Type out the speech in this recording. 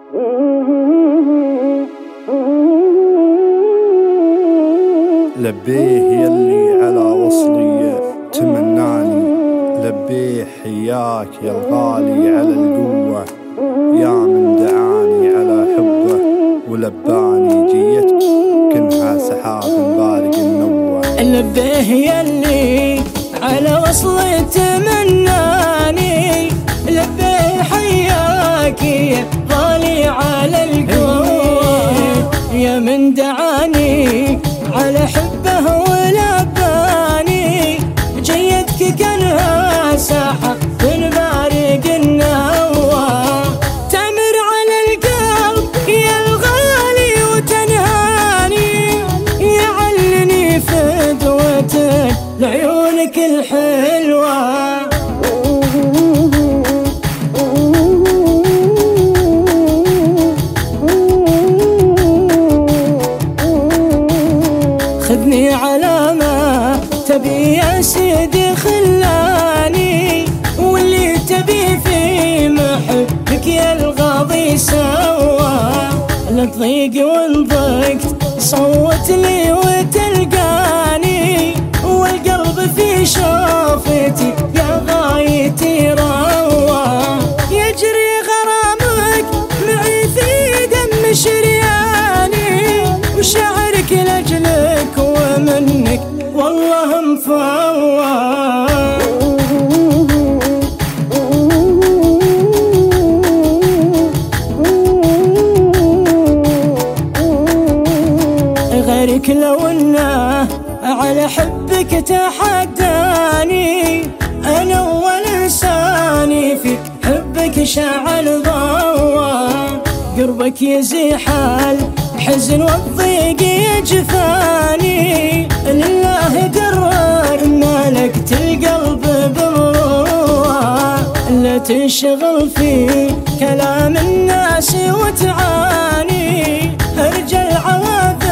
لبيه يلي على وصلي تمناني، لبيه حياك يا الغالي على القوة، يا من دعاني على حبه ولباني، جيتك كنها سحاب بارق النوة. لبيه يلي على وصلي تمناني، لبيه حياك يا غالي على القوة، يا من دعاني على حبه ولباني، جيتك كانها ساحة من بارق النوى، تمر على القلب يا الغالي وتنهاني، يعلني فدوتك لعيونك الحلوة. خذني على ما تبي يا سيدي خلاني، واللي تبي في محبك يا الغاضي سوا، لا تضيق وانضقت صوت لي وتلقاني، والقلب في شوفتي يا غايتي روى، يجري غرامك معي في دم شرياني، وشعرك لأجلك ومنك والله مفوى. غيرك لو انه على حبك تحداني، انا اول انساني فيك حبك شعل ضوى، قربك يزيح الحزن والضيق يجفاني، لله درك ملكت القلب بمروى، لا تنشغل في كلام الناس وتعاني، ارجى العواذل